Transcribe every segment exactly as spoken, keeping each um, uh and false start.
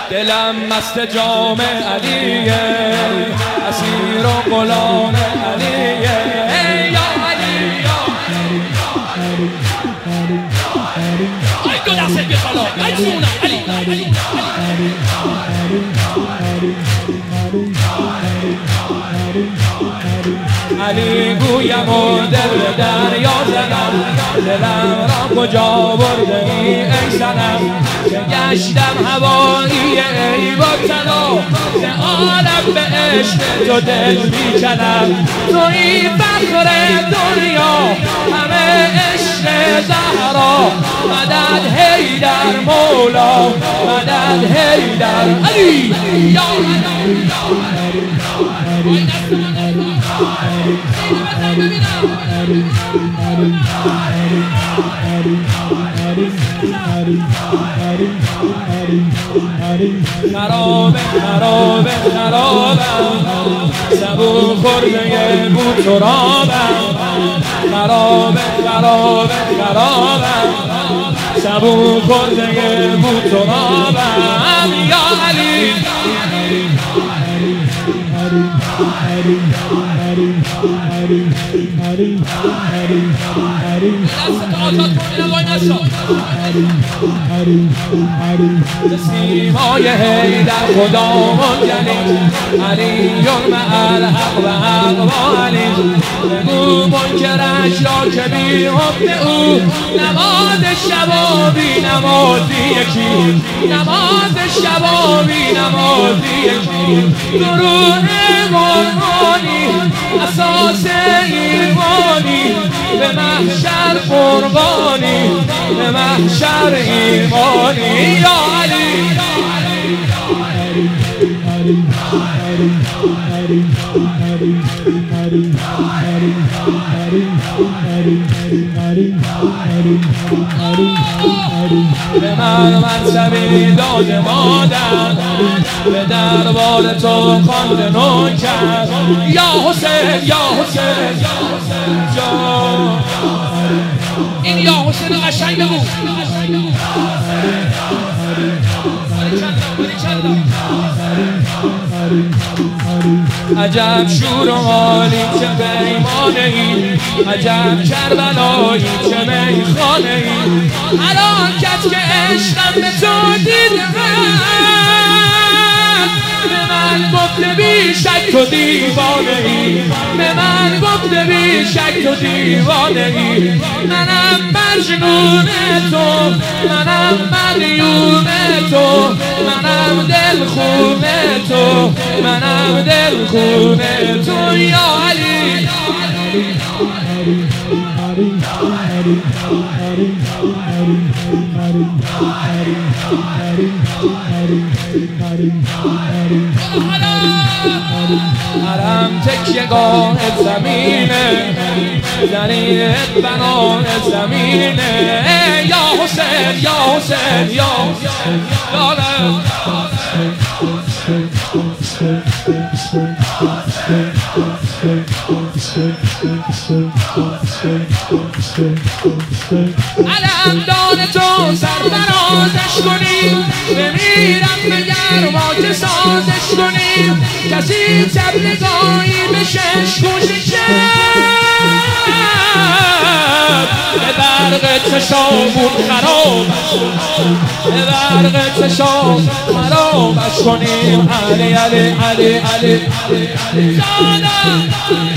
دلم مست جام علیه، اسیر و غلام علیه. ای یا علی یا ای دو دسته بیا بالا، ای جونم علی علی علی گویم و دل به دریا زنم، دلم را کجا برده ای ای صنم، که گشتم هوایی ای وطنا، که عالم به عشق تو دل میکنم. تویی فخر دنیا همه عشق زهرا، مدد حیدر مولا، مدد حیدر علی یا خرابه خرابه خرابم، سبو خورده بود ترابم. خرابه خرابه خرابم، سبو خورده بود ترابم. یا علی سیمای حیدر خدا منجلی، علیون مع الحق و حق و علی. بگو منکرش را که بی حکم او، نماز شب و بی نمازی یکی، نماز شب و بی نمازی یکی. گروه قرآنی اساس ایمانی، به محشر قربانی، به محشر ایمانی. یا علی به من منصبی داد مادر، به دربار تو خواند نوکر. یا حسین یا حسین یا این یا حسین قشنگ بگو. عجب شور و حالی چه پیمانه ای، عجب کربلایی چه میخانه ای. حلاکت که عشقم به تو دیدم، به من گفته بی شک تو دیوانه ای، به من گفته بی شک تو دیوانه ای. منم مجنون تو، منم مدیون تو، منم دل خون تو، منم دل خون تو. یا علی حرم تکیهگاه زمینه، زنیت بنای زمینه. یا حسین یا حسین یا حسین علمدان تو سرفرازش کنیم، بمیرم به گرماج سازش کنیم. کسی تبلگاهی به شش گوش کرد، به برق چشامون خراب، به برق چشام خرابش کنیم. علی علی علی علی جانم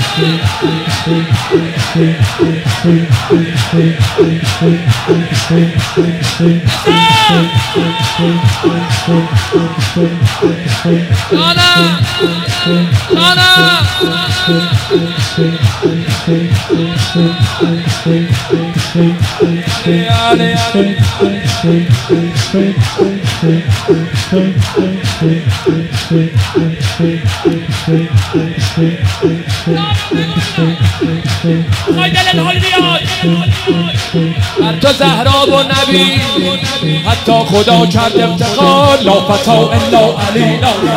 بر تو زهرا و نبی حتی خدا کرد افتخار. لا فتا الا علی،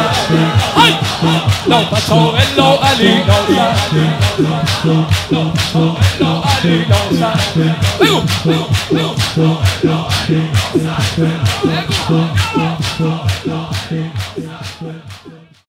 لا فتا الا علی، بگو بگو